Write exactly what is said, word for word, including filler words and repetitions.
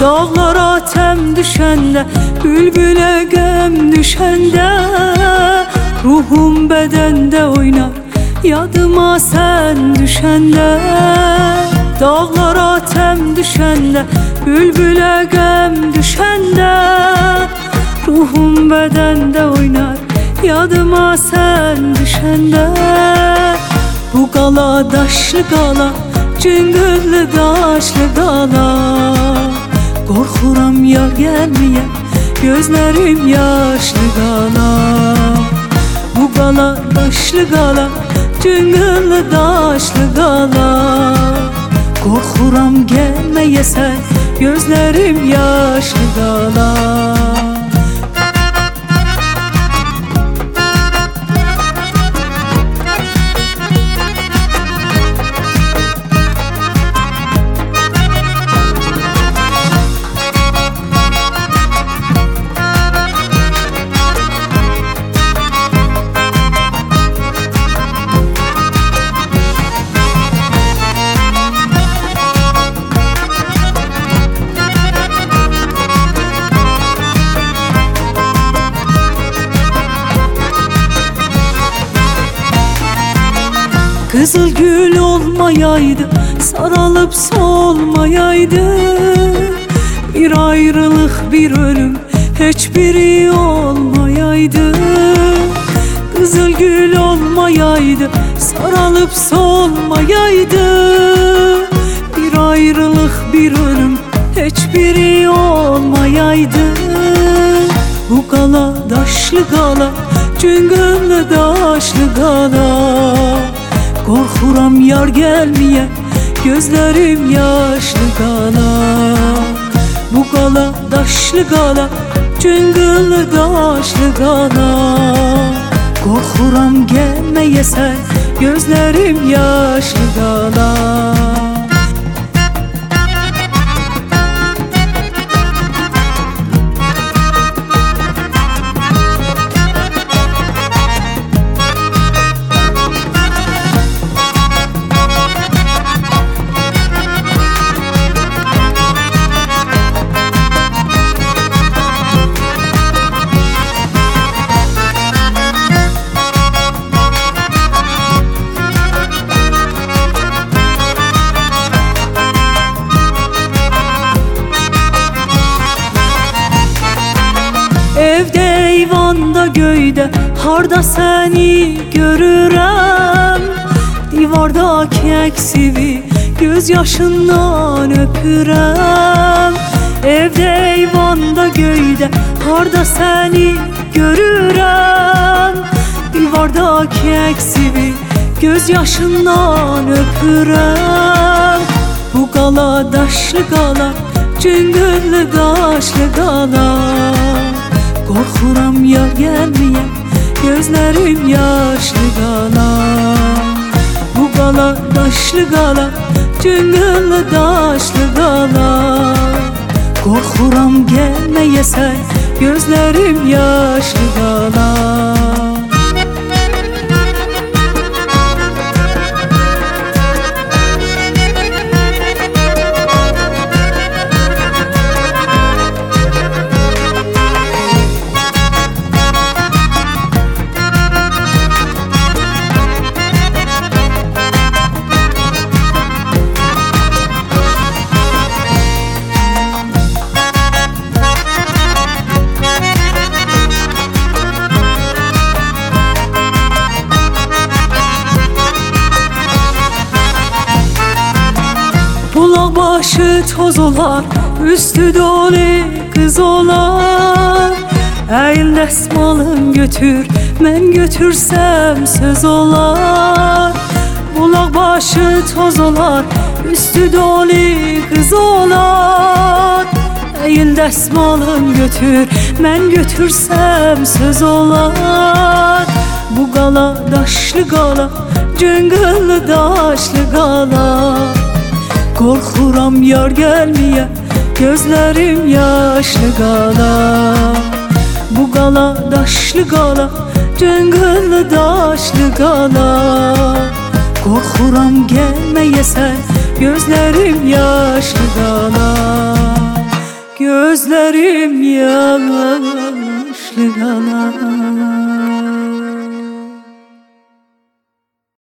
Dağlara tem düşende, bülbüle gem düşende, ruhum bedende oynar yadıma sen düşende. Dağlara tem düşende, bülbüle gem düşende, ruhum bedende oynar yadıma sen düşende. Bu qala daşlı qala, cıngıllı daşlı qala, qorxuram yar gəlməyə, gözlərim yaşlı qala. Bu qala daşlı qala, cıngıllı daşlı qala, qorxuram gəlməyə sən, gözlərim yaşlı qala. Kızıl gül olmayaydı, saralıp solmayaydı, bir ayrılık bir ölüm hiçbiri olmayaydı. Kızıl gül olmayaydı, saralıp solmayaydı, bir ayrılık bir ölüm hiçbiri olmayaydı. Bu qala daşlı qala, cıngıllı daşlı qala, qorxuram yar gəlməyə, gözlərim yaşlı qala. Bu qala daşlı qala, cıngıllı daşlı qala, qorxuram gəlməyə sən, gözlərim yaşlı qala. Evdə, eyvanda, göydə, harda səni görürəm, divardakı əksini göz yaşından öpürəm. Evdə, eyvanda, göydə, harda səni görürəm, divardakı əksini göz yaşından öpürəm. Bu qala daşlı qala, cıngıllı daşlı qala, qorxuram yar gəlməyə, gözlərim yaşlı qala. Bu qala daşlı qala, cıngıllı daşlı qala, qorxuram gəlməyə sən, gözlərim yaşlı qala. Bulaq başı toz olar, üstü dolu qız olar, əyil dəsmalın götür, mən götürsəm söz olar. Bulaq başı toz olar, üstü dolu qız olar, əyil dəsmalın götür, mən götürsəm söz olar. Bu qala daşlı qala, cıngıllı daşlı qala, qorxuram yar gəlməyə, gözlərim yaşlı qala. Bu qala daşlı qala, cıngıllı daşlı qala, qorxuram gəlməyə sən, gözlərim yaşlı qala. gözlerim yaşlı kalan.